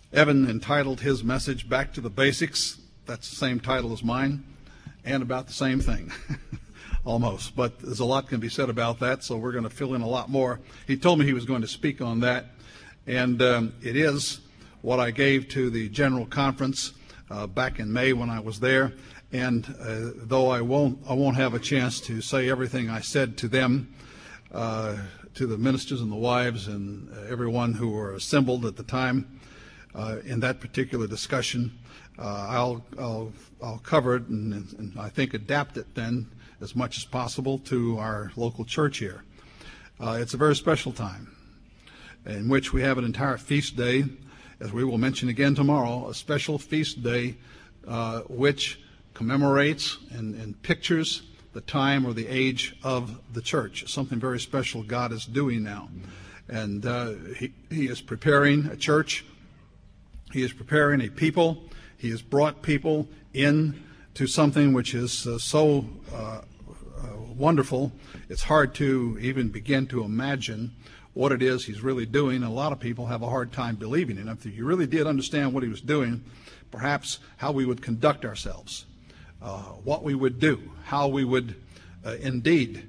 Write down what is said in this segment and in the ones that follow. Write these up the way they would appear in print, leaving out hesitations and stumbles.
Evan entitled his message Back to the Basics. That's the same title as mine, and about the same thing, almost. But there's a lot can be said about that, so we're going to fill in a lot more. He told me he was going to speak on that, and it is what I gave to the General Conference back in May when I was there. And though I won't have a chance to say everything I said to them, to the ministers and the wives and everyone who were assembled at the time in that particular discussion, I'll cover it and I think adapt it then as much as possible to our local church here. It's a very special time in which we have an entire feast day, as we will mention again tomorrow, a special feast day which commemorates and pictures the time or the age of the church. Something very special God is doing now. And he is preparing a church. He is preparing a people. He has brought people in to something which is so wonderful. It's hard to even begin to imagine what it is he's really doing. A lot of people have a hard time believing it. If you really did understand what he was doing, perhaps how we would conduct ourselves, what we would do, how we would indeed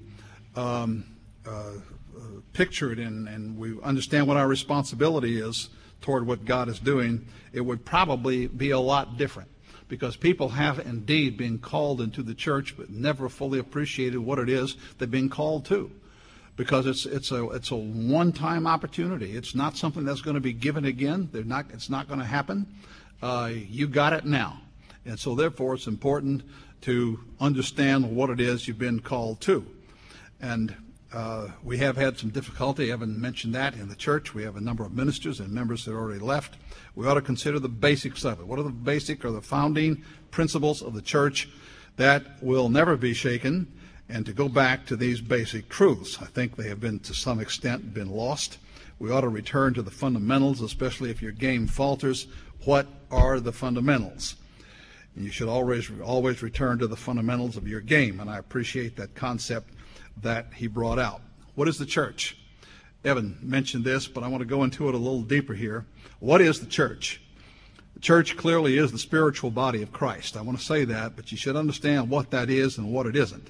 picture it, and we understand what our responsibility is toward what God is doing, it would probably be a lot different, because people have indeed been called into the church but never fully appreciated what it is they've been called to, because it's a one-time opportunity. It's not something that's going to be given again. It's not going to happen. You got it now. And so therefore it's important to understand what it is you've been called to. And we have had some difficulty. I haven't mentioned that in the church. We have a number of ministers and members that already left. We ought to consider the basics of it. What are the basic or the founding principles of the church that will never be shaken? And to go back to these basic truths. I think they have been to some extent been lost. We ought to return to the fundamentals, especially if your game falters. What are the fundamentals? And you should always return to the fundamentals of your game, and I appreciate that concept that he brought out. What is the church? Evan mentioned this, but I want to go into it a little deeper here. What is the church? The church clearly is the spiritual body of Christ. I want to say that, but you should understand what that is and what it isn't.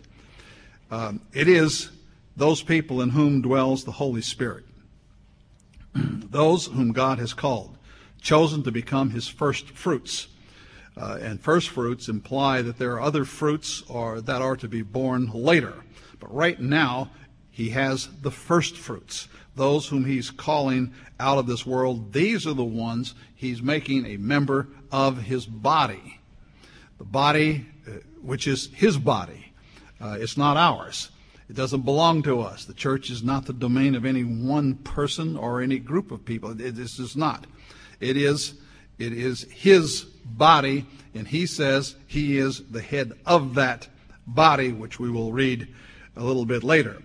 It is those people in whom dwells the Holy Spirit, those whom God has called, chosen to become his first fruits. And first fruits imply that there are other fruits that are to be born later. But right now, he has the first fruits, those whom he's calling out of this world. These are the ones he's making a member of his body. The body, which is his body. It's not ours. It doesn't belong to us. The church is not the domain of any one person or any group of people. This is not. It is his body, and he says he is the head of that body, which we will read a little bit later.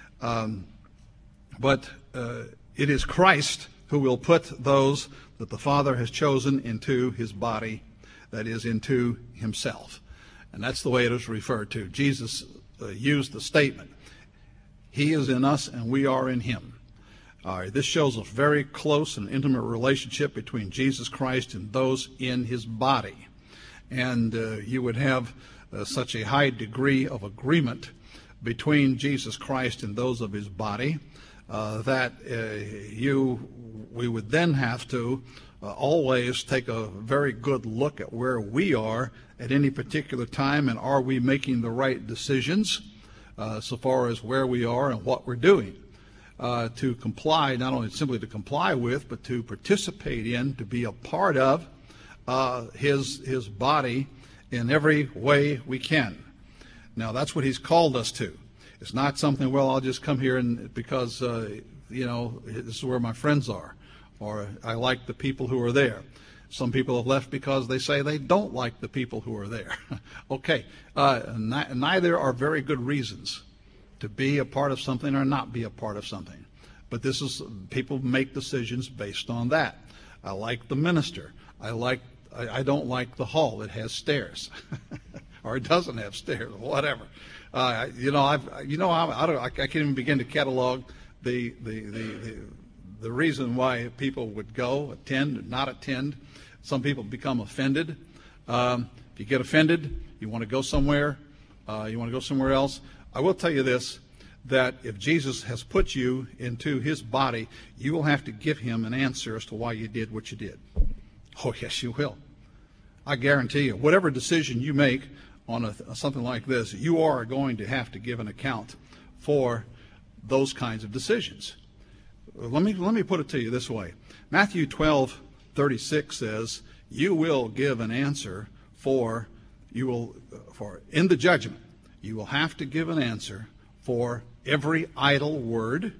But it is Christ who will put those that the Father has chosen into his body, that is, into himself. And that's the way it is referred to. Jesus used the statement, he is in us and we are in him. This shows a very close and intimate relationship between Jesus Christ and those in his body. And you would have such a high degree of agreement between Jesus Christ and those of his body that we would then have to always take a very good look at where we are at any particular time, and are we making the right decisions so far as where we are and what we're doing. To comply, not only simply to comply with, but to participate in, to be a part of his body in every way we can. Now, that's what he's called us to. It's not something, well, I'll just come here and because, this is where my friends are, or I like the people who are there. Some people have left because they say they don't like the people who are there. Okay, neither are very good reasons to be a part of something or not be a part of something. But people make decisions based on that. I like the minister. I don't like the hall. It has stairs, or it doesn't have stairs, whatever. I can't even begin to catalog the the reason why people would go, attend, or not attend. Some people become offended. If you get offended, you want to go somewhere, you want to go somewhere else. I will tell you this, that if Jesus has put you into his body, you will have to give him an answer as to why you did what you did. Oh, yes, you will. I guarantee you, whatever decision you make on something like this, you are going to have to give an account for those kinds of decisions. Let me put it to you this way. Matthew 12:36 says, you will give an answer for in the judgment. You will have to give an answer for every idle word.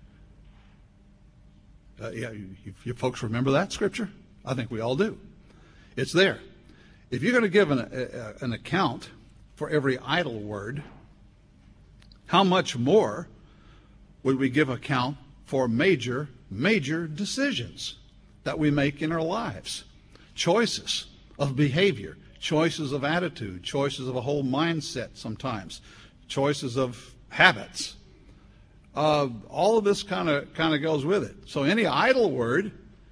You folks remember that scripture? I think we all do. It's there. If you're going to give an account for every idle word, how much more would we give account for major decisions that we make in our lives? Choices of behavior, choices of attitude, choices of a whole mindset sometimes, choices of habits. All of this kind of goes with it. So any idle word,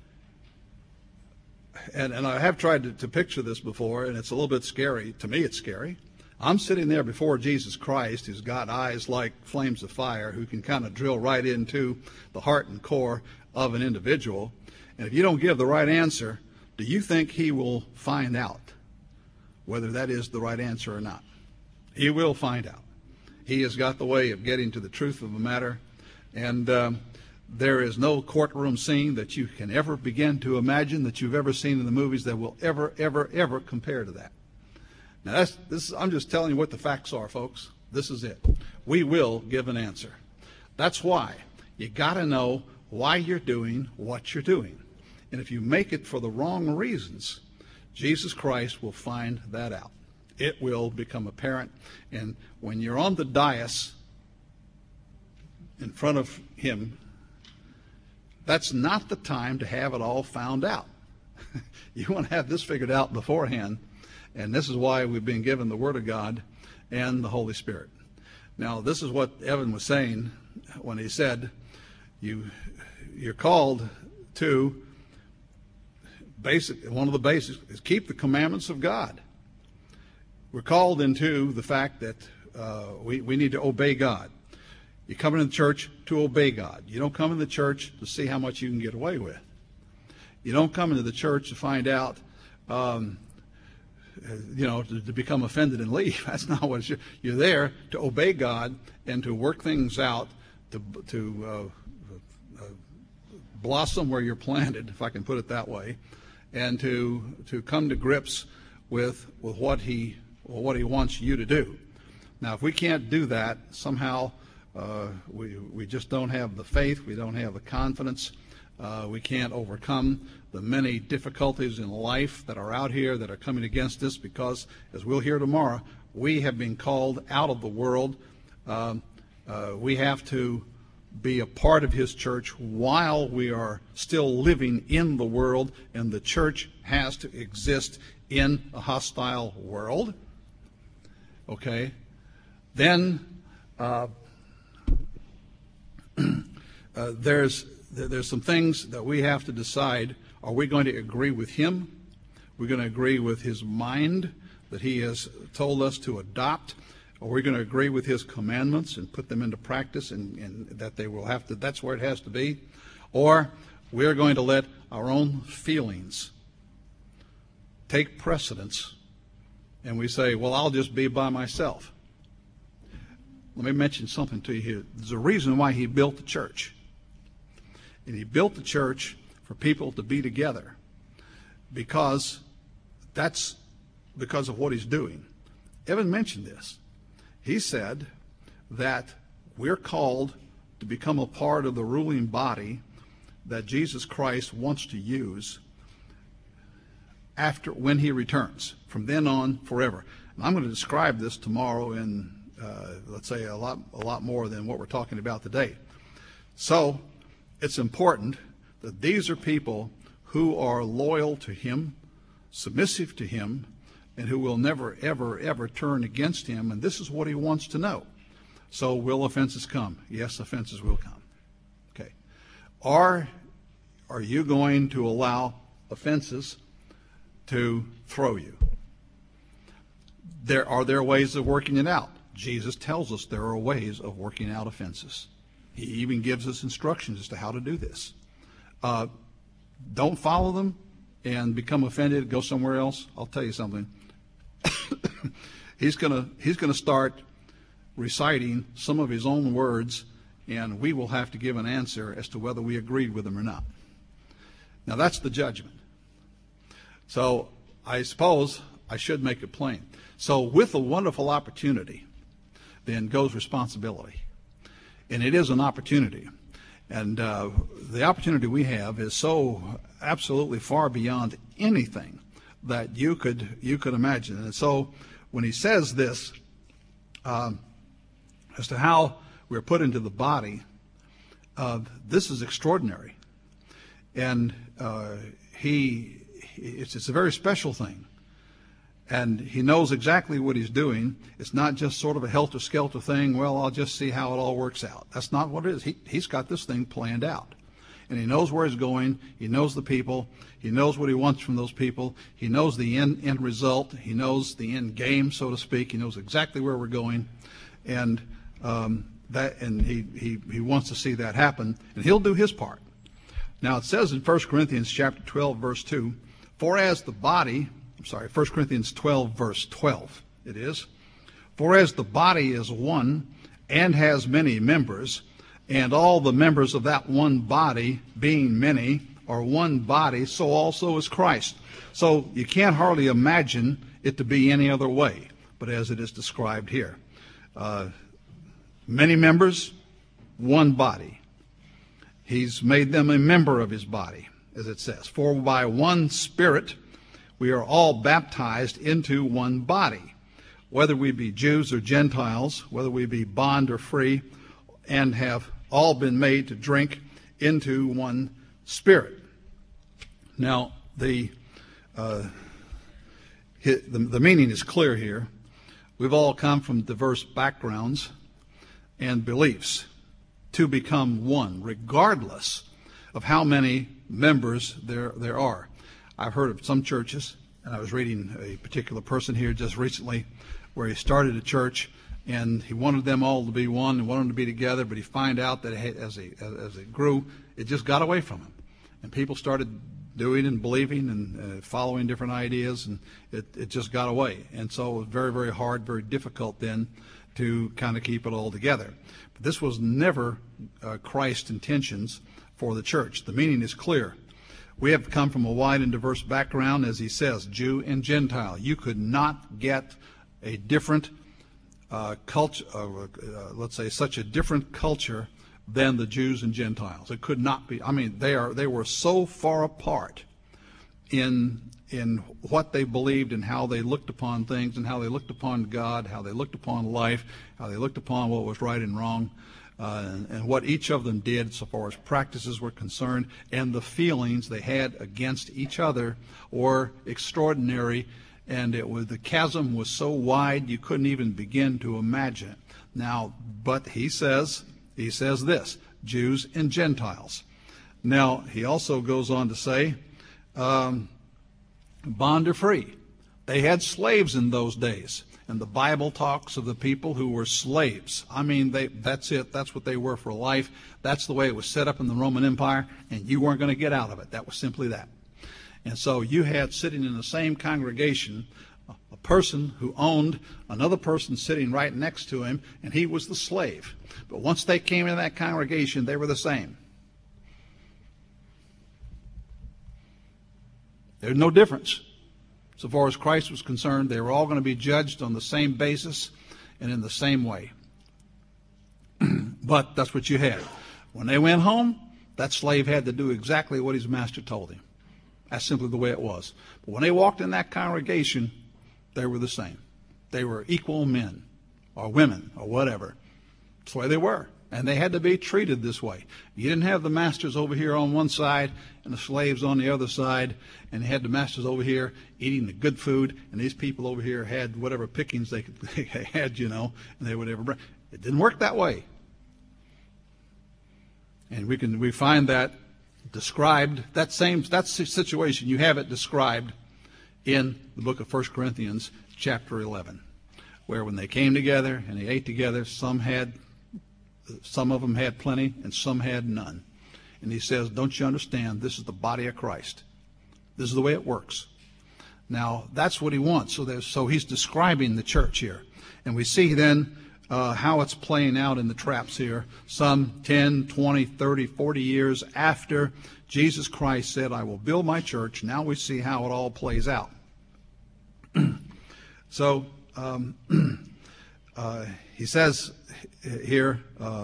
and I have tried to picture this before, and it's a little bit scary. To me, it's scary. I'm sitting there before Jesus Christ, who's got eyes like flames of fire, who can kind of drill right into the heart and core of an individual. And if you don't give the right answer, do you think he will find out whether that is the right answer or not? He will find out. He has got the way of getting to the truth of the matter. And there is no courtroom scene that you can ever begin to imagine that you've ever seen in the movies that will ever compare to that. Now, I'm just telling you what the facts are, folks. This is it. We will give an answer. That's why you got to know why you're doing what you're doing. And if you make it for the wrong reasons, Jesus Christ will find that out. It will become apparent. And when you're on the dais in front of him, that's not the time to have it all found out. You want to have this figured out beforehand. And this is why we've been given the Word of God and the Holy Spirit. Now, this is what Evan was saying when he said, you're called to, one of the basics is keep the commandments of God. We're called into the fact that we need to obey God. You come into the church to obey God. You don't come into the church to see how much you can get away with. You don't come into the church to find out, to become offended and leave. That's not what it's. You're there to obey God and to work things out, to blossom where you're planted, if I can put it that way, and to come to grips with what he wants you to do. Now, if we can't do that, somehow we just don't have the faith, we don't have the confidence, we can't overcome the many difficulties in life that are out here that are coming against us, because, as we'll hear tomorrow, we have been called out of the world. We have to be a part of his church while we are still living in the world, and the church has to exist in a hostile world. Okay? Then there's some things that we have to decide. Are we going to agree with him? We're going to agree with his mind that he has told us to adopt? Are we going to agree with his commandments and put them into practice, and that they will have to, that's where it has to be? Or we're going to let our own feelings take precedence, and we say, well, I'll just be by myself. Let me mention something to you here. There's a reason why he built the church. And he built the church for people to be together, because that's because of what he's doing. Evan mentioned this. He said that we're called to become a part of the ruling body that Jesus Christ wants to use when he returns, from then on forever. And I'm going to describe this tomorrow in, let's say, a lot more than what we're talking about today. So it's important that these are people who are loyal to him, submissive to him, and who will never, ever turn against him. And this is what he wants to know. So will offenses come? Yes, offenses will come. Okay. Are are you going to allow offenses to throw you? Are there ways of working it out? Jesus tells us there are ways of working out offenses. He even gives us instructions as to how to do this. Don't follow them and become offended, go somewhere else. I'll tell you something. He's gonna start reciting some of his own words, and we will have to give an answer as to whether we agreed with him or not. Now that's the judgment. So I suppose I should make it plain. So with a wonderful opportunity, then goes responsibility. And it is an opportunity. And the opportunity we have is so absolutely far beyond anything that you could imagine. And so when he says this, as to how we're put into the body, this is extraordinary. And it's a very special thing. And he knows exactly what he's doing. It's not just sort of a helter-skelter thing, well, I'll just see how it all works out. That's not what it is. He's got this thing planned out. And he knows where he's going. He knows the people. He knows what he wants from those people. He knows the end result. He knows the end game, so to speak. He knows exactly where we're going. And he wants to see that happen. And he'll do his part. Now, it says in 1 Corinthians chapter 12, verse 2, 1 Corinthians 12, verse 12, it is. For as the body is one and has many members, and all the members of that one body, being many, are one body, so also is Christ. So you can't hardly imagine it to be any other way, but as it is described here. Many members, one body. He's made them a member of his body, as it says. For by one Spirit we are all baptized into one body, whether we be Jews or Gentiles, whether we be bond or free, and have all been made to drink into one Spirit. Now, the meaning is clear here. We've all come from diverse backgrounds and beliefs to become one, regardless of how many members there are. I've heard of some churches, and I was reading a particular person here just recently where he started a church and he wanted them all to be one and wanted them to be together, but he found out that as it grew, it just got away from him. And people started doing and believing and following different ideas, and it just got away. And so it was very, very hard, very difficult then to kind of keep it all together. But this was never Christ's intentions for the church. The meaning is clear. We have come from a wide and diverse background, as he says, Jew and Gentile. You could not get a different culture, let's say such a different culture than the Jews and Gentiles. It could not be. I mean, they were so far apart in what they believed and how they looked upon things and how they looked upon God, how they looked upon life, how they looked upon what was right and wrong, and what each of them did so far as practices were concerned, and the feelings they had against each other were extraordinary, and the chasm was so wide you couldn't even begin to imagine it. Now, but he says this, Jews and Gentiles. Now, he also goes on to say, bond or free. They had slaves in those days. And the Bible talks of the people who were slaves. I mean, that's it. That's what they were for life. That's the way it was set up in the Roman Empire, and you weren't going to get out of it. That was simply that. And so you had sitting in the same congregation a person who owned another person sitting right next to him, and he was the slave. But once they came into that congregation, they were the same. There's no difference. So far as Christ was concerned, they were all going to be judged on the same basis and in the same way. But that's what you had. When they went home, that slave had to do exactly what his master told him. That's simply the way it was. But when they walked in that congregation, they were the same. They were equal men or women or whatever. That's the way they were. And they had to be treated this way. You didn't have the masters over here on one side and the slaves on the other side, and they had the masters over here eating the good food, and these people over here had whatever pickings they had, and they would ever bring. It didn't work that way. And we find that described, that situation, you have it described in the book of 1 Corinthians chapter 11, where when they came together and they ate together, some of them had plenty and some had none. And he says, don't you understand? This is the body of Christ. This is the way it works. Now, that's what he wants. So he's describing the church here. And we see then how it's playing out in the traps here. Some 10, 20, 30, 40 years after Jesus Christ said, I will build my church. Now we see how it all plays out. So he says here,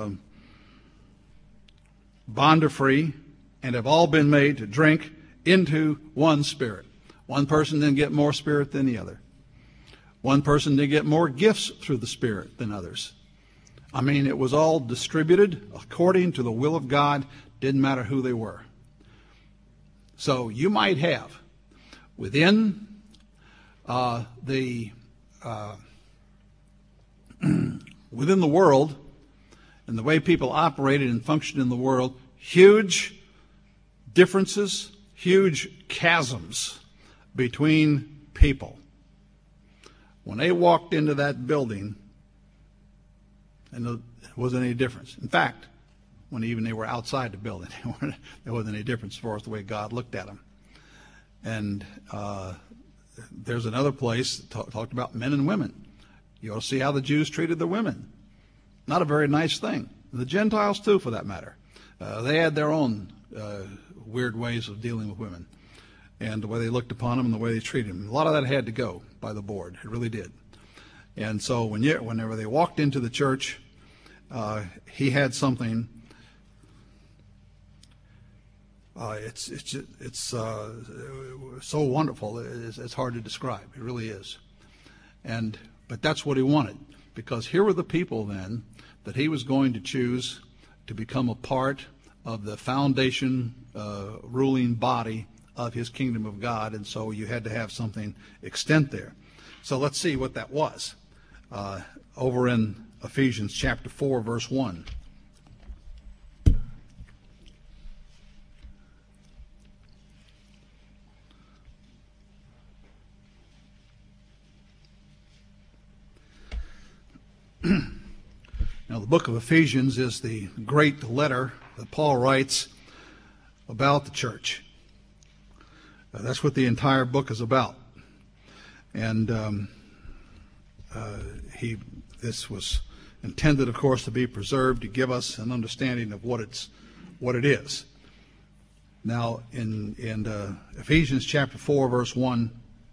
bond are free and have all been made to drink into one spirit. One person didn't get more spirit than the other. One person did get more gifts through the Spirit than others. I mean, it was all distributed according to the will of God. Didn't matter who they were. So you might have within within the world and the way people operated and functioned in the world, huge differences, huge chasms between people. When they walked into that building, and there wasn't any difference. In fact, when even they were outside the building, there wasn't any difference as far as the way God looked at them. And there's another place that talked about men and women. You ought to see how the Jews treated the women. Not a very nice thing. The Gentiles, too, for that matter. They had their own weird ways of dealing with women, and the way they looked upon them and the way they treated them. A lot of that had to go by the board. It really did. And so whenever they walked into the church, he had something. It's so wonderful. It's hard to describe. It really is. But that's what he wanted, because here were the people then that he was going to choose to become a part of the foundation ruling body of his kingdom of God, and so you had to have something extant there. So let's see what that was. Over in Ephesians chapter 4, verse 1. Now, the book of Ephesians is the great letter that Paul writes about the church. That's what the entire book is about. And this was intended, of course, to be preserved, to give us an understanding of what it is. Now, in Ephesians chapter 4, verse 1,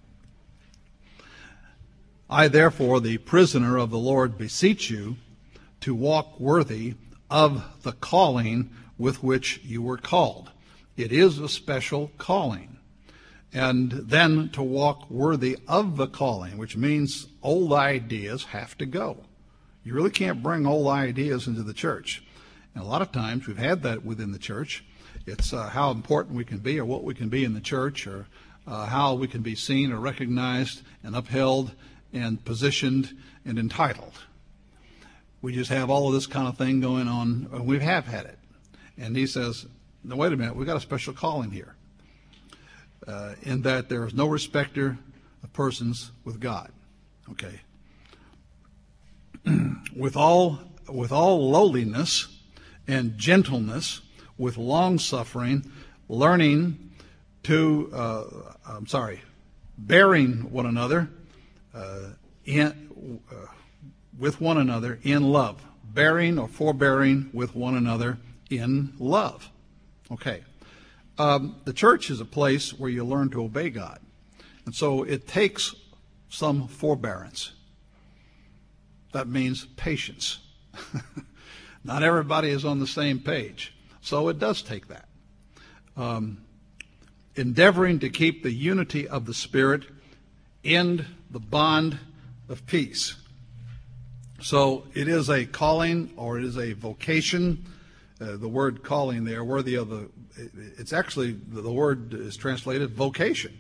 I, therefore, the prisoner of the Lord, beseech you to walk worthy of the calling with which you were called. It is a special calling. And then to walk worthy of the calling, which means old ideas have to go. You really can't bring old ideas into the church. And a lot of times we've had that within the church. It's how important we can be or what we can be in the church, or how we can be seen or recognized and upheld and positioned and entitled. We just have all of this kind of thing going on, and we have had it. And he says, no, wait a minute, we've got a special calling here. In that there is no respecter of persons with God. Okay. with all lowliness and gentleness, with long suffering, bearing one another with one another in love. Bearing or forbearing with one another in love. Okay. The church is a place where you learn to obey God. And so it takes some forbearance. That means patience. Not everybody is on the same page. So it does take that. Endeavoring to keep the unity of the Spirit in the bond of peace. So it is a calling, or it is a vocation. The word calling there, worthy of it's actually, the word is translated vocation.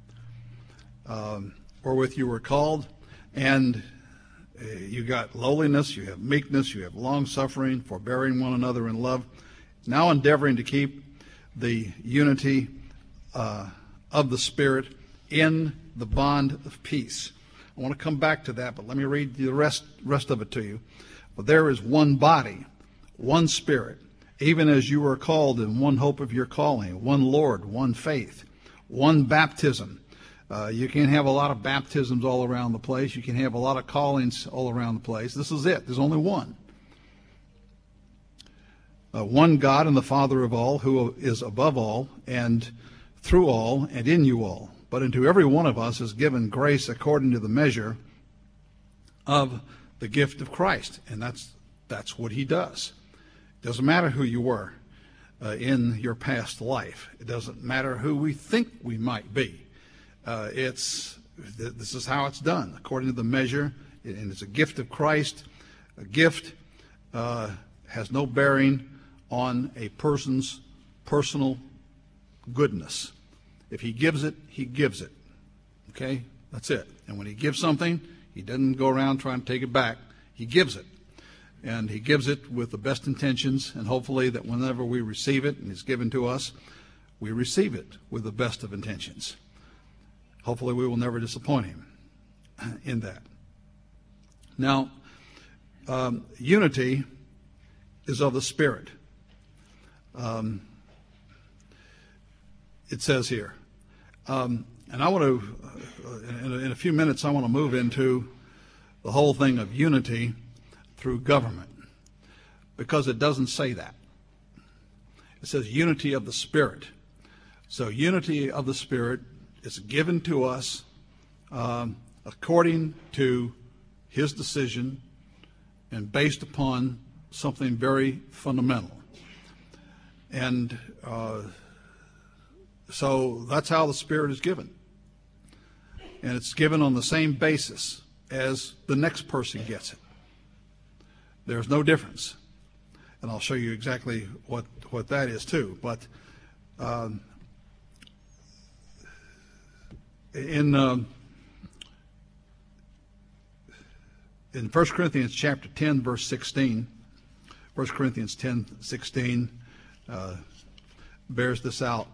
Wherewith you were called, and you got lowliness, you have meekness, you have long suffering, forbearing one another in love. Now endeavoring to keep the unity of the Spirit in the bond of peace. I want to come back to that, but let me read the rest of it to you. But there is one body, one Spirit, even as you are called in one hope of your calling, one Lord, one faith, one baptism. You can't have a lot of baptisms all around the place. You can have a lot of callings all around the place. This is it. There's only one. One God and the Father of all, who is above all and through all and in you all. But unto every one of us is given grace according to the measure of the gift of Christ. And that's what he does. It doesn't matter who you were in your past life. It doesn't matter who we think we might be. This is how it's done, according to the measure, and it's a gift of Christ. A gift has no bearing on a person's personal goodness. If he gives it, he gives it. Okay? That's it. And when he gives something, he doesn't go around trying to take it back. He gives it. And he gives it with the best intentions, and hopefully that whenever we receive it and it's given to us, we receive it with the best of intentions. Hopefully we will never disappoint him in that. Now, unity is of the Spirit. It says here. And I want to, in a few minutes, I want to move into the whole thing of unity through government, because it doesn't say that. It says unity of the Spirit. So unity of the Spirit is given to us according to his decision and based upon something very fundamental. And so that's how the Spirit is given. And it's given on the same basis as the next person gets it. There's no difference. And I'll show you exactly what that is too. But in 1 Corinthians chapter 10, verse 16, 1 Corinthians 10:16 bears this out.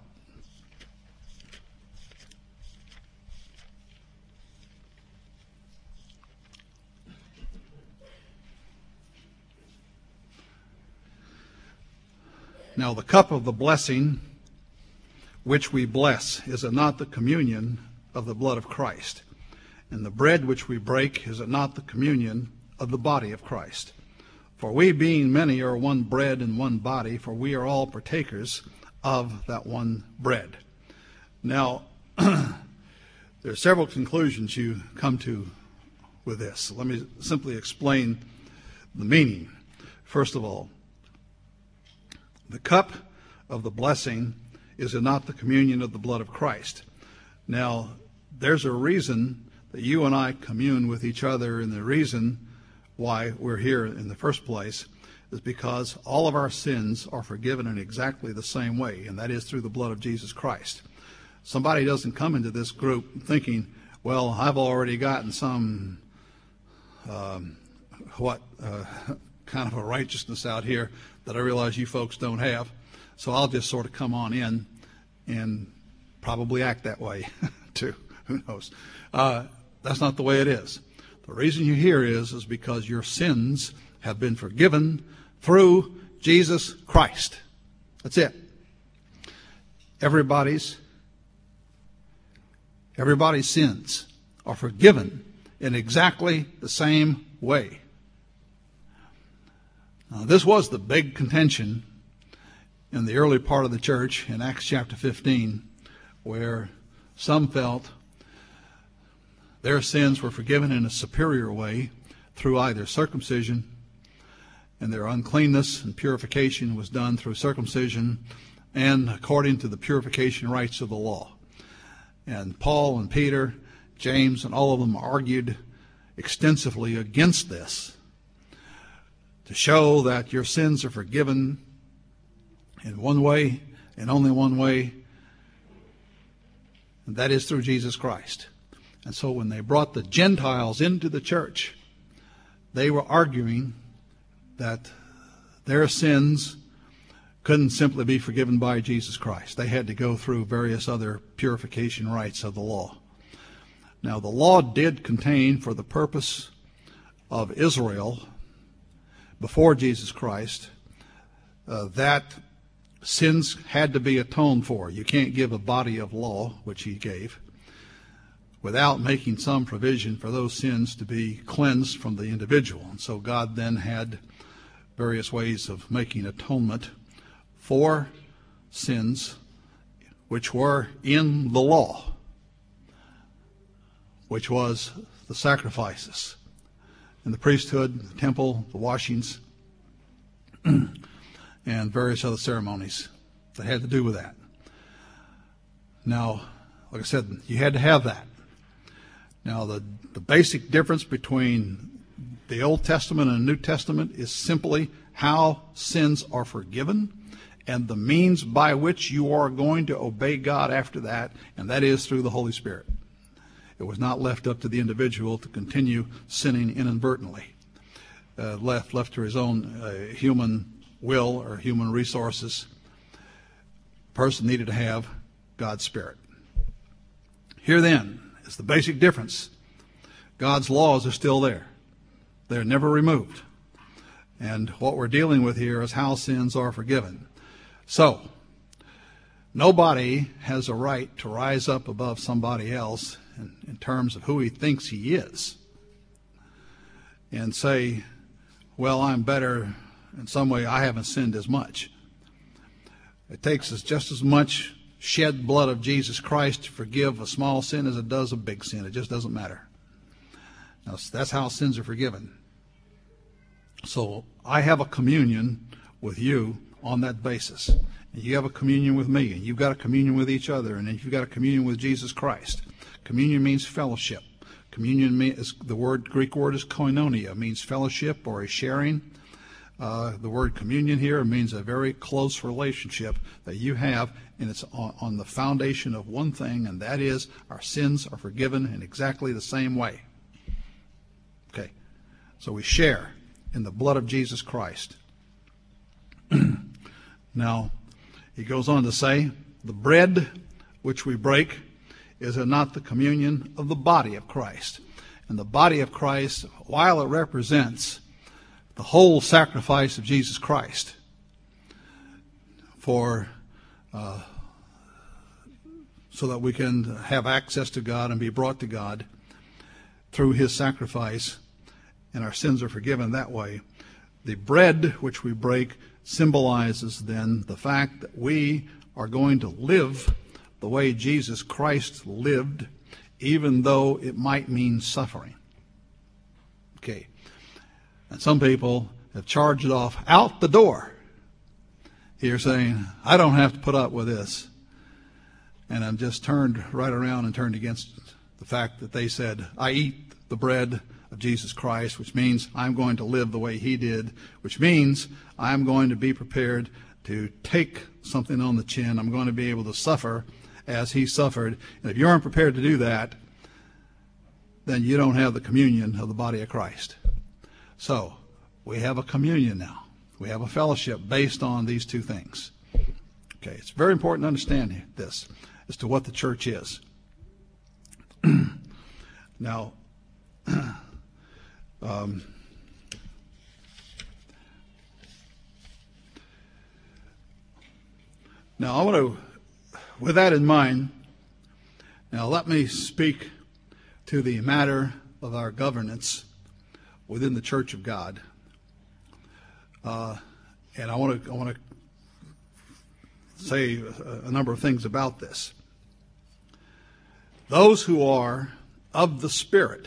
Now the cup of the blessing which we bless, is it not the communion of the blood of Christ? And the bread which we break, is it not the communion of the body of Christ? For we, being many, are one bread and one body, for we are all partakers of that one bread. Now, there are several conclusions you come to with this. Let me simply explain the meaning. First of all, the cup of the blessing, is it not the communion of the blood of Christ? Now, there's a reason that you and I commune with each other, and the reason why we're here in the first place is because all of our sins are forgiven in exactly the same way, and that is through the blood of Jesus Christ. Somebody doesn't come into this group thinking, well, I've already gotten some kind of a righteousness out here that I realize you folks don't have, so I'll just sort of come on in and probably act that way too. Who knows? That's not the way it is. The reason you're here is because your sins have been forgiven through Jesus Christ. That's it. Everybody's sins are forgiven in exactly the same way. Now, this was the big contention in the early part of the church in Acts chapter 15, where some felt their sins were forgiven in a superior way through either circumcision, and their uncleanness and purification was done through circumcision and according to the purification rites of the law. And Paul and Peter, James, and all of them argued extensively against this to show that your sins are forgiven in one way and only one way, and that is through Jesus Christ. And so when they brought the Gentiles into the church, they were arguing that their sins couldn't simply be forgiven by Jesus Christ. They had to go through various other purification rites of the law. Now, the law did contain, for the purpose of Israel before Jesus Christ, that sins had to be atoned for. You can't give a body of law, which he gave, without making some provision for those sins to be cleansed from the individual. And so God then had various ways of making atonement for sins which were in the law, which was the sacrifices and the priesthood, the temple, the washings, and various other ceremonies that had to do with that. Now, like I said, you had to have that. Now, the basic difference between the Old Testament and the New Testament is simply how sins are forgiven and the means by which you are going to obey God after that, and that is through the Holy Spirit. It was not left up to the individual to continue sinning inadvertently, left to his own human will or human resources. The person needed to have God's Spirit. Here then is the basic difference. God's laws are still there. They're never removed. And what we're dealing with here is how sins are forgiven. So, nobody has a right to rise up above somebody else in terms of who he thinks he is and say, well, I'm better in some way, I haven't sinned as much. It takes us just as much shed blood of Jesus Christ to forgive a small sin as it does a big sin. It just doesn't matter. Now, that's how sins are forgiven. So I have a communion with you on that basis. And you have a communion with me, and you've got a communion with each other, and you've got a communion with Jesus Christ. Communion means fellowship. Communion is the Greek word is koinonia, means fellowship or a sharing. The word communion here means a very close relationship that you have, and it's on the foundation of one thing, and that is our sins are forgiven in exactly the same way. Okay, so we share in the blood of Jesus Christ. Now, he goes on to say, the bread which we break is not the communion of the body of Christ. And the body of Christ, while it represents the whole sacrifice of Jesus Christ so that we can have access to God and be brought to God through his sacrifice, and our sins are forgiven that way. The bread which we break symbolizes then the fact that we are going to live the way Jesus Christ lived, even though it might mean suffering. Okay. And some people have charged it off out the door. Here saying, I don't have to put up with this. And I'm just turned right around and turned against the fact that they said, I eat the bread of Jesus Christ, which means I'm going to live the way he did, which means I'm going to be prepared to take something on the chin. I'm going to be able to suffer as he suffered. And if you aren't prepared to do that, then you don't have the communion of the body of Christ. So, we have a communion now. We have a fellowship based on these two things. Okay, it's very important to understand this as to what the church is. Now, I want to, with that in mind, now let me speak to the matter of our governance within the Church of God, and I want to say a number of things about this. Those who are of the Spirit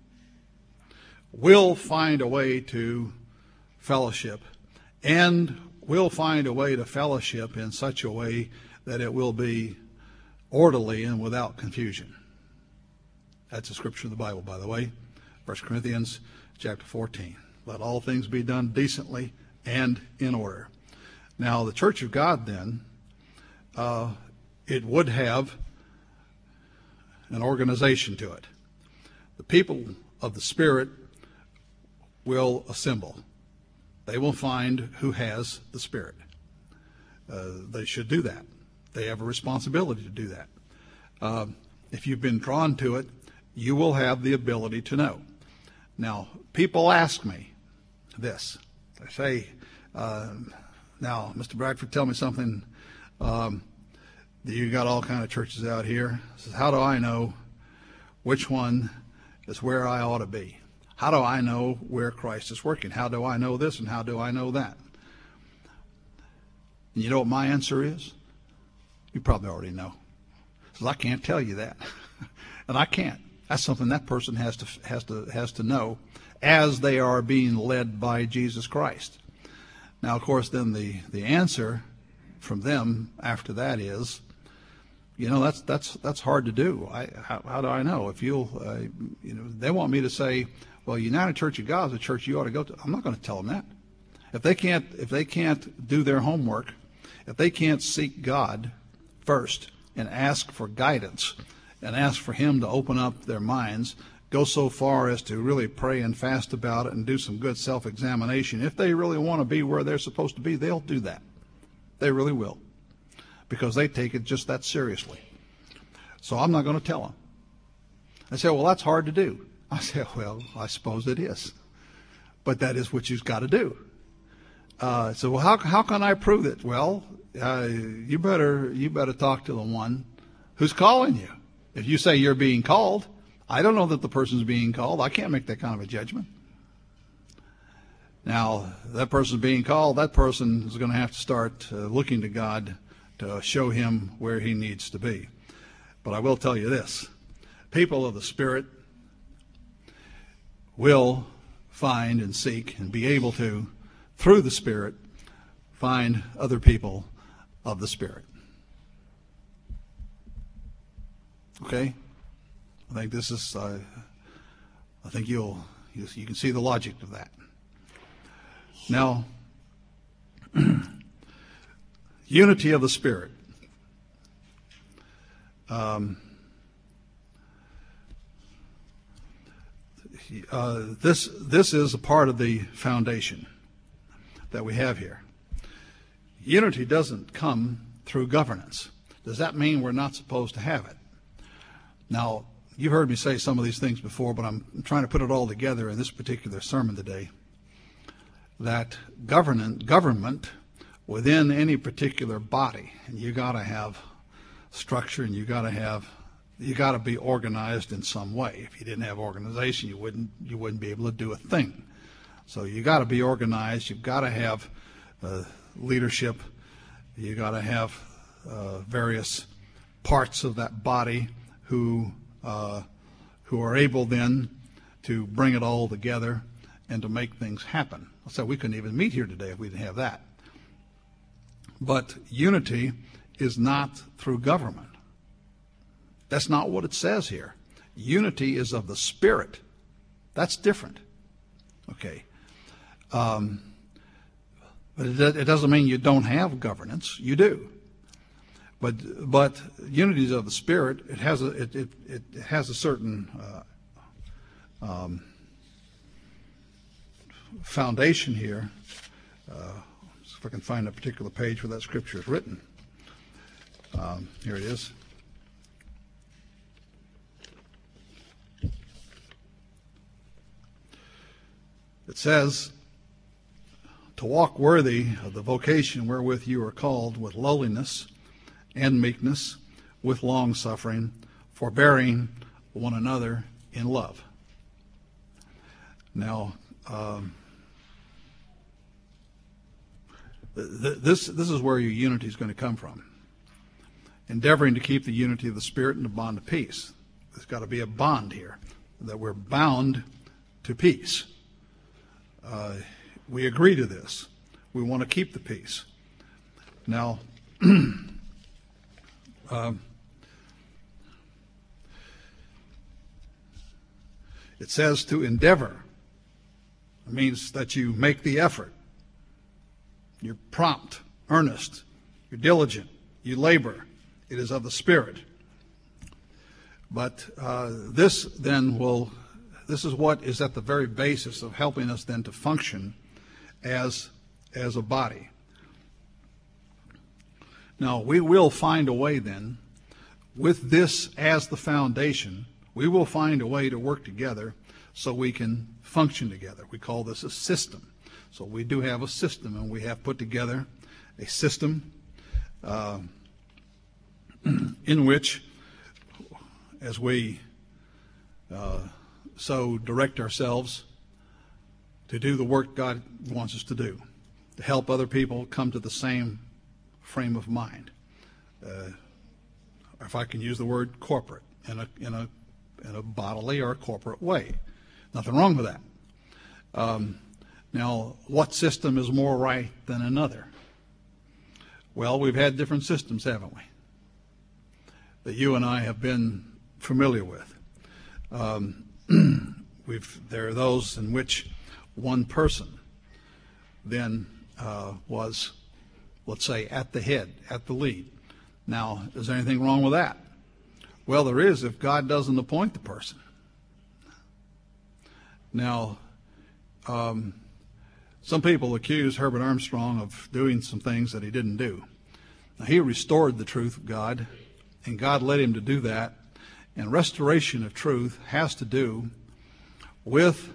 will find a way to fellowship, and will find a way to fellowship in such a way that it will be orderly and without confusion. That's a scripture of the Bible, by the way. 1 Corinthians chapter 14. Let all things be done decently and in order. Now, the Church of God, then, it would have an organization to it. The people of the Spirit will assemble. They will find who has the Spirit. they should do that. They have a responsibility to do that. If you've been drawn to it, you will have the ability to know. Now, people ask me this. They say, now, Mr. Bradford, tell me something. You got all kind of churches out here. Says, how do I know which one is where I ought to be? How do I know where Christ is working? How do I know this and how do I know that? And you know what my answer is? You probably already know. Because I can't tell you that. And I can't. That's something that person has to know as they are being led by Jesus Christ. Now, of course, then the answer from them after that is, that's hard to do. How do I know? If they want me to say, well, United Church of God is a church you ought to go to. I'm not going to tell them that. If they can't do their homework, if they can't seek God first and ask for guidance and ask for Him to open up their minds, go so far as to really pray and fast about it and do some good self-examination, if they really want to be where they're supposed to be, they'll do that. They really will, because they take it just that seriously. So I'm not going to tell them. I say, well, that's hard to do. I say, well, I suppose it is. But that is what you've got to do. So well, how can I prove it? Well, you better talk to the one who's calling you. If you say you're being called, I don't know that the person's being called. I can't make that kind of a judgment. Now, that person's being called, that person is going to have to start looking to God to show him where he needs to be. But I will tell you this. People of the Spirit will find and seek and be able to, through the Spirit, find other people of the Spirit. Okay? I think this is, I think you can see the logic of that. Now, unity of the Spirit. This is a part of the foundation that we have here. Unity doesn't come through governance. Does that mean we're not supposed to have it? Now, you've heard me say some of these things before, but I'm trying to put it all together in this particular sermon today. That government within any particular body, and you got to have structure, and you got to be organized in some way. If you didn't have organization, you wouldn't be able to do a thing. So you got to be organized. You've got to have leadership. You got to have various parts of that body who are able then to bring it all together and to make things happen. So we couldn't even meet here today if we didn't have that. But unity is not through government. That's not what it says here. Unity is of the Spirit. That's different. Okay. But it doesn't mean you don't have governance. You do. But unity is of the Spirit. It has a certain foundation here. If I can find a particular page where that scripture is written. Here it is. It says, to walk worthy of the vocation wherewith you are called, with lowliness and meekness, with long-suffering, forbearing one another in love. Now, this is where your unity is going to come from. Endeavoring to keep the unity of the Spirit in the bond of peace. There's got to be a bond here, that we're bound to peace. We agree to this. We want to keep the peace. Now, it says to endeavor. It means that you make the effort. You're prompt, earnest, you're diligent, you labor. It is of the Spirit. But this is what is at the very basis of helping us then to function as a body. Now, we will find a way then, with this as the foundation, we will find a way to work together so we can function together. We call this a system. So we do have a system, and we have put together a system in which, as we so direct ourselves to do the work God wants us to do, to help other people come to the same frame of mind. If I can use the word corporate in a bodily or a corporate way. Nothing wrong with that. Now, what system is more right than another? Well, we've had different systems, haven't we? That you and I have been familiar with. There are those in which one person then was, let's say, at the head, at the lead. Now, is there anything wrong with that? Well, there is if God doesn't appoint the person. Now, some people accuse Herbert Armstrong of doing some things that he didn't do. Now, he restored the truth of God, and God led him to do that. And restoration of truth has to do with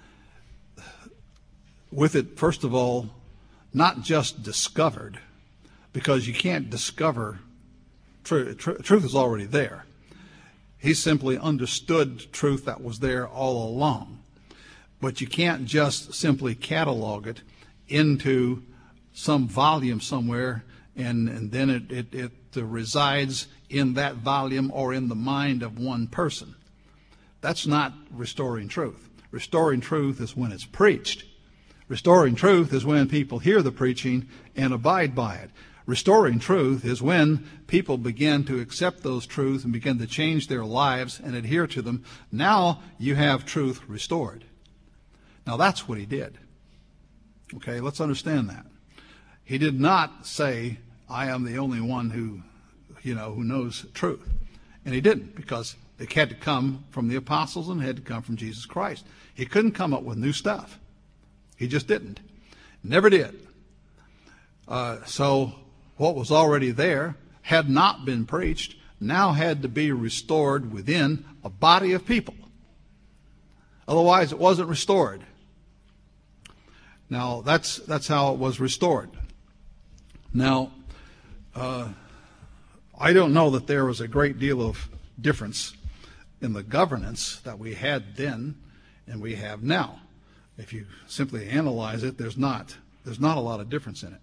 it, first of all, not just discovered, because you can't discover truth. Truth is already there. He simply understood truth that was there all along. But you can't just simply catalog it into some volume somewhere and then it resides in that volume or in the mind of one person. That's not restoring truth. Restoring truth is when it's preached. Restoring truth is when people hear the preaching and abide by it. Restoring truth is when people begin to accept those truths and begin to change their lives and adhere to them. Now you have truth restored. Now that's what he did. Okay, let's understand that. He did not say, I am the only one who knows truth. And he didn't, because it had to come from the apostles and it had to come from Jesus Christ. He couldn't come up with new stuff. He just didn't. Never did. So what was already there had not been preached, now had to be restored within a body of people. Otherwise, it wasn't restored. Now, that's how it was restored. Now, I don't know that there was a great deal of difference in the governance that we had then and we have now. If you simply analyze it, there's not a lot of difference in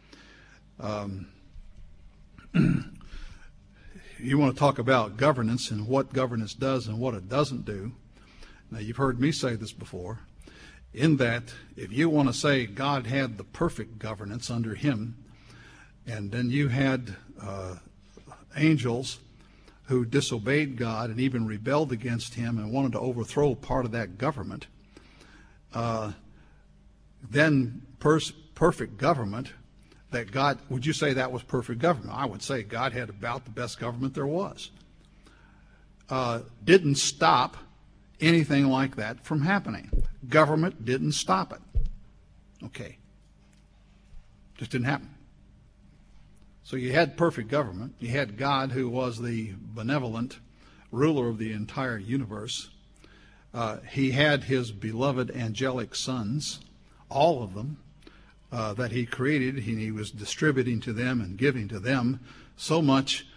it. You want to talk about governance and what governance does and what it doesn't do. Now, you've heard me say this before, in that if you want to say God had the perfect governance under him, and then you had angels who disobeyed God and even rebelled against him and wanted to overthrow part of that government, then perfect government, that God, would you say that was perfect government? I would say God had about the best government there was. Didn't stop anything like that from happening. Government didn't stop it. Okay. Just didn't happen. So you had perfect government. You had God, who was the benevolent ruler of the entire universe. He had his beloved angelic sons, all of them, that he created. He was distributing to them and giving to them so much,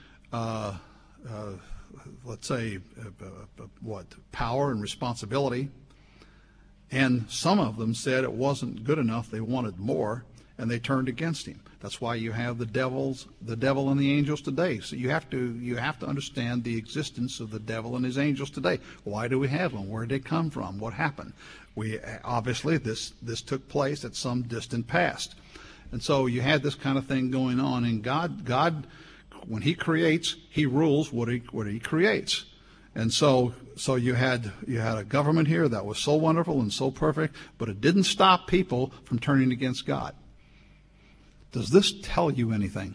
let's say, power and responsibility. And some of them said it wasn't good enough. They wanted more, and they turned against him. That's why you have the devil and the angels today. So you have to understand the existence of the devil and his angels today. Why do we have them? Where did they come from? What happened? Obviously this took place at some distant past, and so you had this kind of thing going on. And God, when he creates, he rules what he creates. And so you had a government here that was so wonderful and so perfect, but it didn't stop people from turning against God. Does this tell you anything?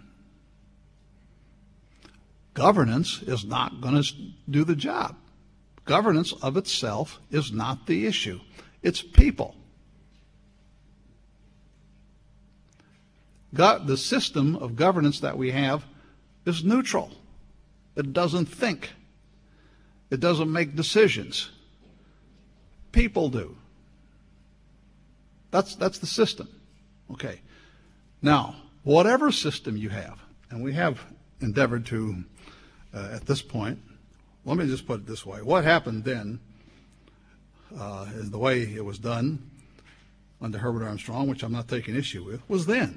Governance is not going to do the job. Governance of itself is not the issue. It's people. the system of governance that we have is neutral. It doesn't think. It doesn't make decisions. People do. That's the system. Okay. Now, whatever system you have, and we have endeavored to, at this point, let me just put it this way. What happened then is the way it was done under Herbert Armstrong, which I'm not taking issue with, was then.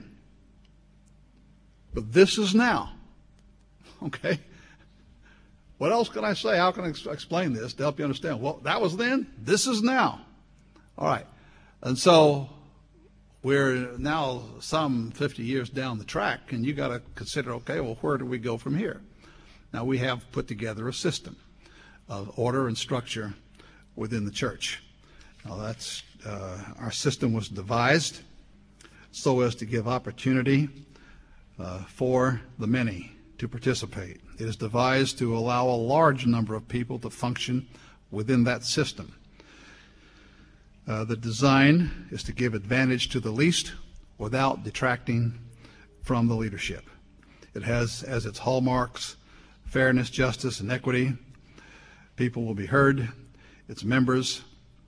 But this is now. Okay? What else can I say? How can I explain this to help you understand? Well, that was then. This is now. All right. And so we're now some 50 years down the track, and you got to consider, okay, well, where do we go from here? Now, we have put together a system of order and structure within the church. Now, that's our system was devised so as to give opportunity for the many to participate. It is devised to allow a large number of people to function within that system. The design is to give advantage to the least without detracting from the leadership. It has as its hallmarks fairness, justice, and equity. People will be heard. Its members,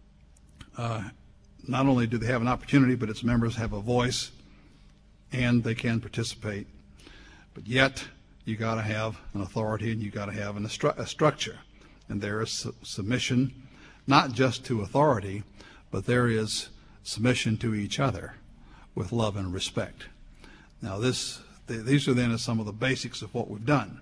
not only do they have an opportunity, but its members have a voice and they can participate. But yet, you got to have an authority and you got to have a structure. And there is submission, not just to authority, but there is submission to each other with love and respect. Now, these are then some of the basics of what we've done.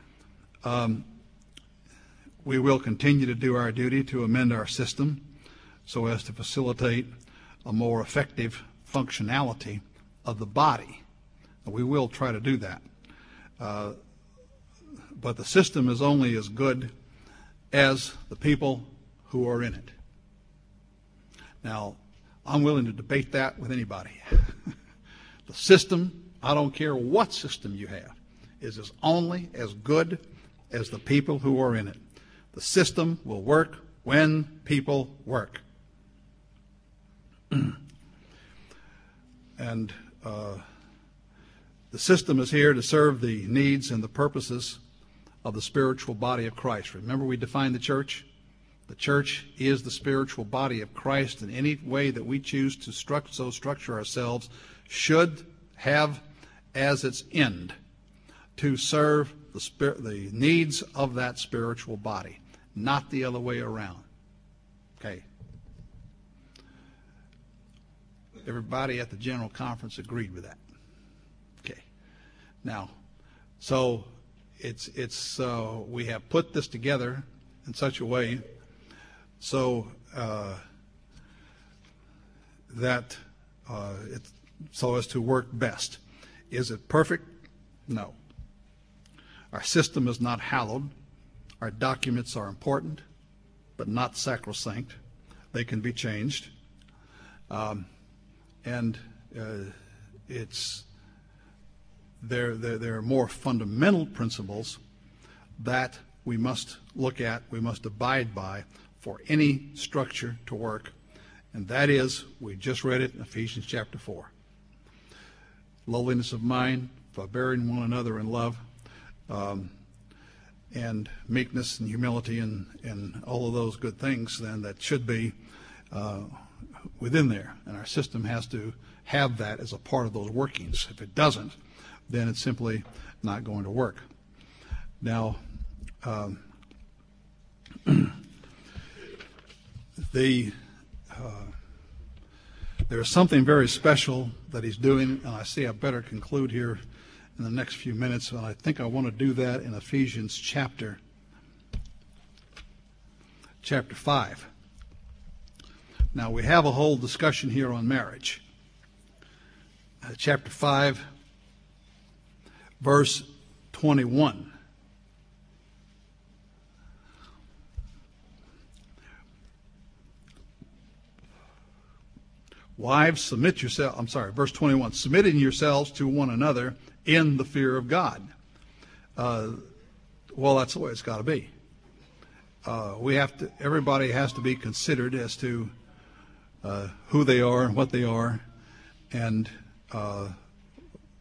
We will continue to do our duty to amend our system so as to facilitate a more effective functionality of the body. We will try to do that. But the system is only as good as the people who are in it. Now, I'm willing to debate that with anybody. The system, I don't care what system you have, is only as good as the people who are in it. The system will work when people work. And the system is here to serve the needs and the purposes of the spiritual body of Christ. Remember, we defined the church? The church is the spiritual body of Christ, and any way that we choose to structure ourselves should have as its end to serve the needs of that spiritual body, not the other way around. Okay. Everybody at the general conference agreed with that. Okay. Now, so we have put this together in such a way so that so as to work best. Is it perfect? No. Our system is not hallowed. Our documents are important, but not sacrosanct. They can be changed. And there are more fundamental principles that we must look at, we must abide by for any structure to work. And that is, we just read it in Ephesians chapter 4. Lowliness of mind, forbearing one another in love, and meekness and humility and all of those good things then that should be within there. And our system has to have that as a part of those workings. If it doesn't, then it's simply not going to work. Now, there's something very special that he's doing, and I see I better conclude here in the next few minutes, and I think I want to do that in Ephesians chapter 5. Now, we have a whole discussion here on marriage. Chapter 5, verse 21. Wives, submit yourselves, verse 21, submitting yourselves to one another in the fear of God. Well, that's the way it's got to be. Everybody has to be considered as to who they are and what they are, and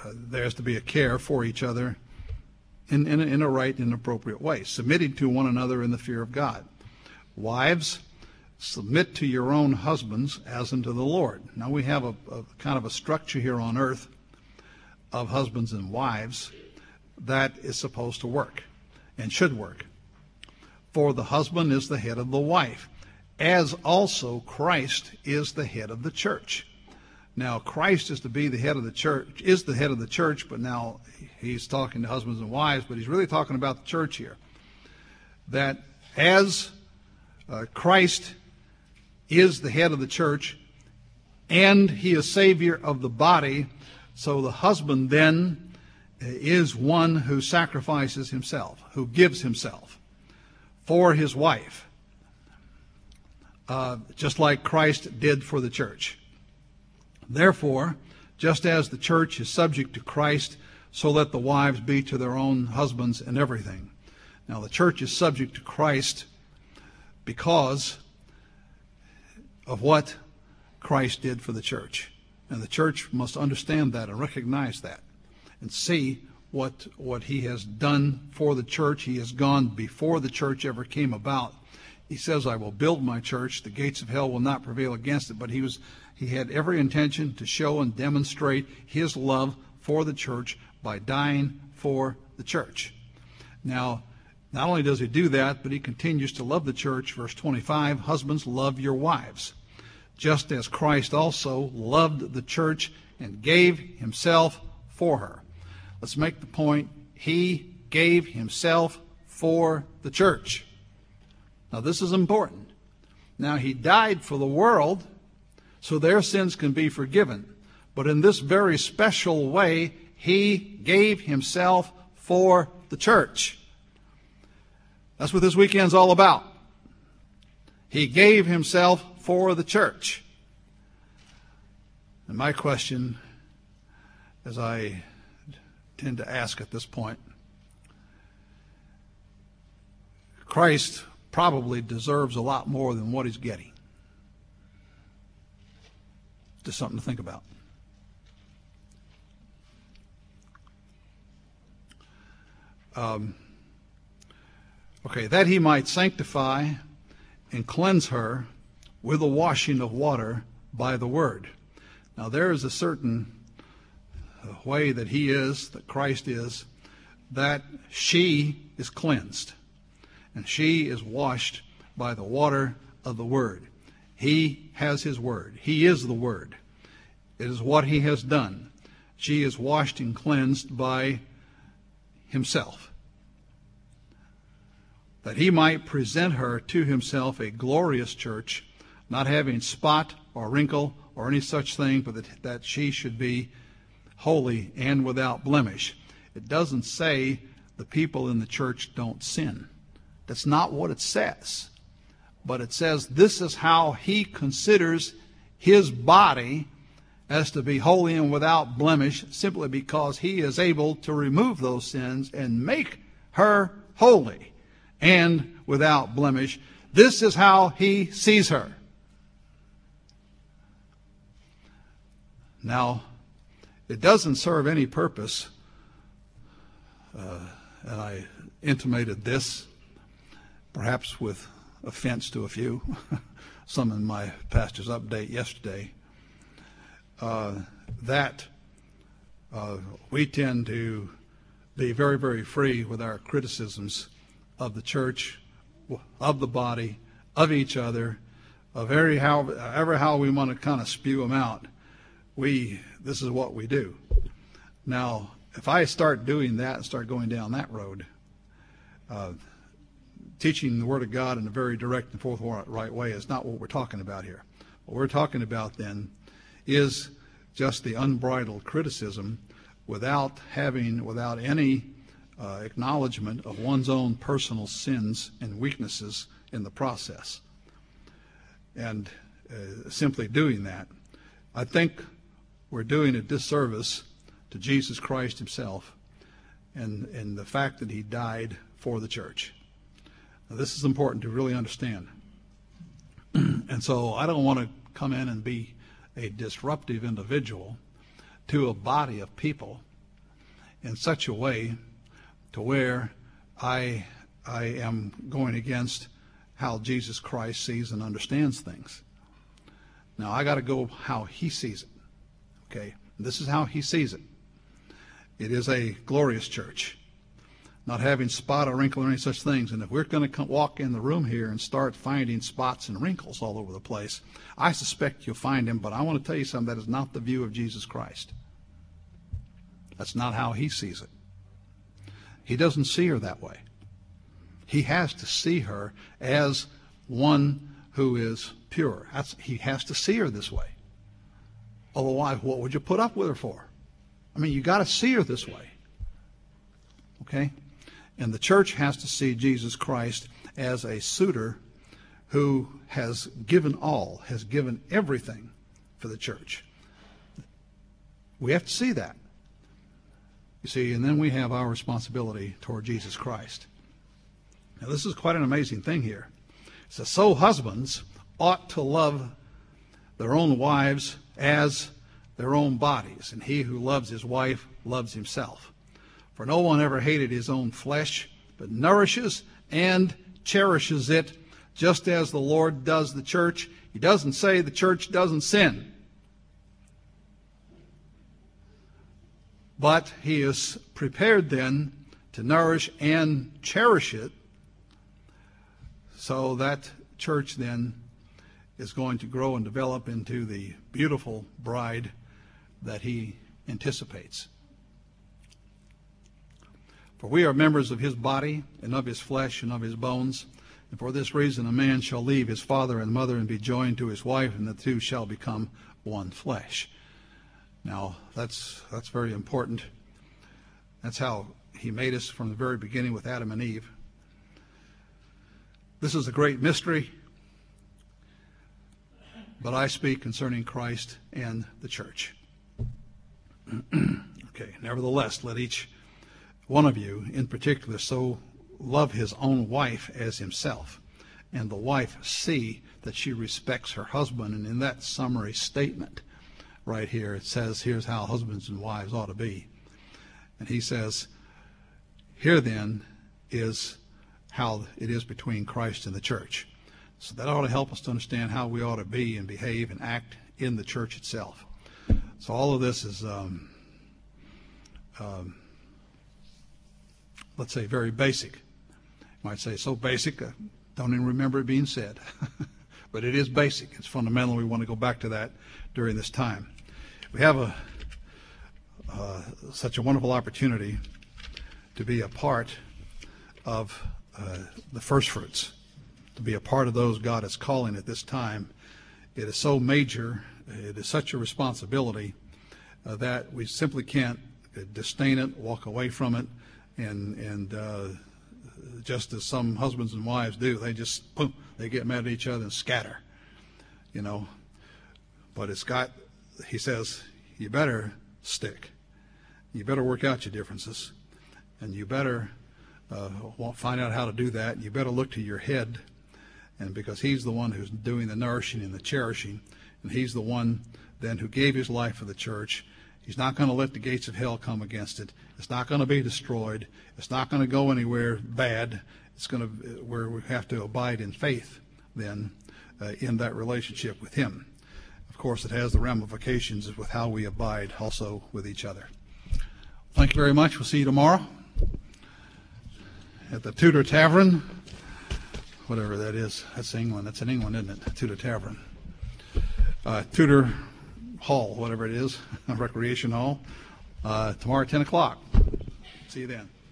there's to be a care for each other in a right and appropriate way, submitting to one another in the fear of God. Wives, submit to your own husbands as unto the Lord. Now we have a kind of a structure here on earth of husbands and wives that is supposed to work and should work. For the husband is the head of the wife, as also Christ is the head of the church. Now Christ is to be the head of the church, but now he's talking to husbands and wives, but he's really talking about the church here. That as Christ is the head of the church and he is Savior of the body, so the husband then is one who sacrifices himself, who gives himself for his wife, just like Christ did for the church. Therefore, just as the church is subject to Christ, so let the wives be to their own husbands in everything. Now, the church is subject to Christ because of what Christ did for the church. And the church must understand that and recognize that and see what he has done for the church. He has gone before the church ever came about. He says, I will build my church. The gates of hell will not prevail against it. But he had every intention to show and demonstrate his love for the church by dying for the church. Now, not only does he do that, but he continues to love the church. Verse 25, husbands, love your wives, just as Christ also loved the church and gave himself for her. Let's make the point, he gave himself for the church. Now, this is important. Now, he died for the world so their sins can be forgiven. But in this very special way, he gave himself for the church. That's what this weekend's all about. He gave himself for the church. And my question, as I tend to ask at this point, Christ probably deserves a lot more than what he's getting. Just something to think about. That he might sanctify and cleanse her with the washing of water by the word. Now there is a certain way that he is, that Christ is, that she is cleansed. And she is washed by the water of the word. He has his word. He is the word. It is what he has done. She is washed and cleansed by himself, that he might present her to himself a glorious church, not having spot or wrinkle or any such thing, but that she should be holy and without blemish. It doesn't say the people in the church don't sin. That's not what it says. But it says this is how he considers his body as to be holy and without blemish, simply because he is able to remove those sins and make her holy and without blemish. This is how he sees her. Now, it doesn't serve any purpose, and I intimated this, perhaps with offense to a few, some in my pastor's update yesterday, that we tend to be very, very free with our criticisms of the church, of the body, of each other, of how we want to kind of spew them out. This is what we do. Now, if I start doing that and start going down that road, teaching the Word of God in a very direct and forthright way is not what we're talking about here. What we're talking about then is just the unbridled criticism without any acknowledgement of one's own personal sins and weaknesses in the process. And simply doing that, I think we're doing a disservice to Jesus Christ himself and the fact that he died for the church. Now, this is important to really understand. And so I don't want to come in and be a disruptive individual to a body of people in such a way to where I am going against how Jesus Christ sees and understands things. Now, I got to go how he sees it. Okay? This is how he sees it. It is a glorious church, not having spot or wrinkle or any such things. And if we're going to walk in the room here and start finding spots and wrinkles all over the place, I suspect you'll find them. But I want to tell you something. That is not the view of Jesus Christ. That's not how he sees it. He doesn't see her that way. He has to see her as one who is pure. He has to see her this way. Otherwise, what would you put up with her for? I mean, you got to see her this way. Okay? And the church has to see Jesus Christ as a suitor who has given all, has given everything for the church. We have to see that. You see, and then we have our responsibility toward Jesus Christ. Now, this is quite an amazing thing here. It says, so husbands ought to love their own wives as their own bodies, and he who loves his wife loves himself. For no one ever hated his own flesh, but nourishes and cherishes it, just as the Lord does the church. He doesn't say the church doesn't sin, but he is prepared then to nourish and cherish it, so that church then is going to grow and develop into the beautiful bride that he anticipates. For we are members of his body and of his flesh and of his bones. And for this reason a man shall leave his father and mother and be joined to his wife, and the two shall become one flesh. Now, that's very important. That's how he made us from the very beginning with Adam and Eve. This is a great mystery, but I speak concerning Christ and the church. Okay, nevertheless, let each one of you in particular so love his own wife as himself, and the wife see that she respects her husband. And in that summary statement right here, it says, here's how husbands and wives ought to be. And he says, here then is how it is between Christ and the church. So that ought to help us to understand how we ought to be and behave and act in the church itself. So all of this is, let's say, very basic. You might say so basic, I don't even remember it being said. But it is basic. It's fundamental. We want to go back to that during this time. We have such a wonderful opportunity to be a part of the first fruits, to be a part of those God is calling at this time. It is so major, it is such a responsibility that we simply can't disdain it, walk away from it, and just as some husbands and wives do, they just, boom, they get mad at each other and scatter, you know. But it's got, he says, you better stick. You better work out your differences, and you better find out how to do that. You better look to your head, and because he's the one who's doing the nourishing and the cherishing, and he's the one then who gave his life for the church. He's not going to let the gates of hell come against it. It's not going to be destroyed. It's not going to go anywhere bad. It's going to where we have to abide in faith then in that relationship with him. Of course, it has the ramifications with how we abide also with each other. Thank you very much. We'll see you tomorrow at the Tudor Tavern, whatever that is. That's England. That's in England, isn't it? Tudor Tavern. Tudor Hall, whatever it is, Recreation Hall, tomorrow at 10 o'clock. See you then.